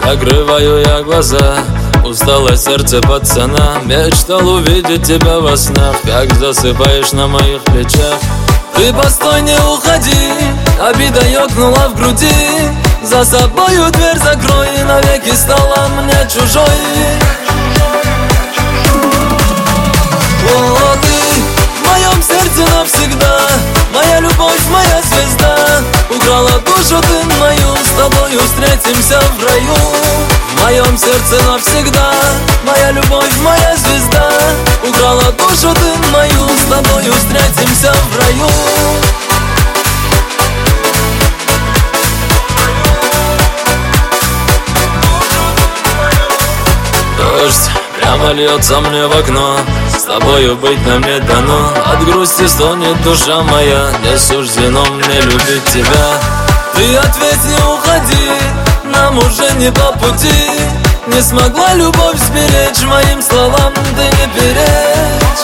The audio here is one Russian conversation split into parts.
закрываю я глаза. Устало сердце пацана, мечтал увидеть тебя во снах, как засыпаешь на моих плечах. Ты постой, не уходи, обида ёкнула в груди. За собою дверь закрой, навеки стала мне чужой. О, ты в моем сердце навсегда, моя любовь, моя звезда. Украла душу ты мою, с тобою встретимся в раю. В моем сердце навсегда, моя любовь, моя звезда. Украла душу ты мою, с тобою встретимся в раю. Дождь прямо льется мне в окно, с тобою быть нам не дано. От грусти стонет душа моя, не суждено мне любить тебя. Ты ответь, не уходи, нам уже не по пути. Не смогла любовь сберечь, моим словам ты не перечь.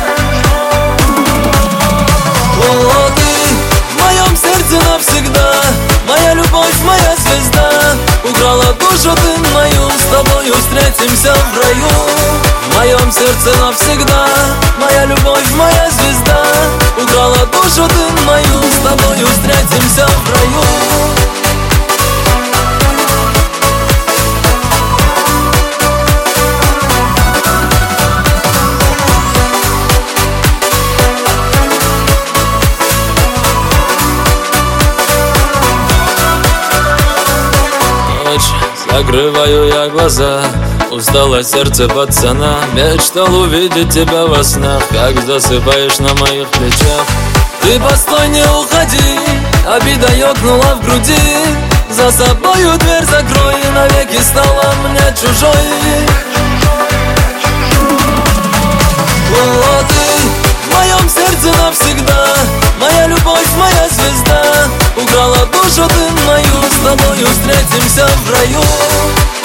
О, ты в моем сердце навсегда, моя любовь, моя звезда. Украла душу ты мою, с тобою встретимся в раю. В моем сердце навсегда, моя любовь, моя звезда. Украла душу ты мою, с тобою встретимся в раю. Закрываю я глаза, устало сердце пацана, мечтал увидеть тебя во снах, как засыпаешь на моих плечах. Ты постой, не уходи, обида ёкнула в груди. За собою дверь закрой, навеки стала мне чужой. О, ты в моем сердце навсегда, моя любовь, моя звезда. Украла душу ты мою, с тобою встретимся в раю.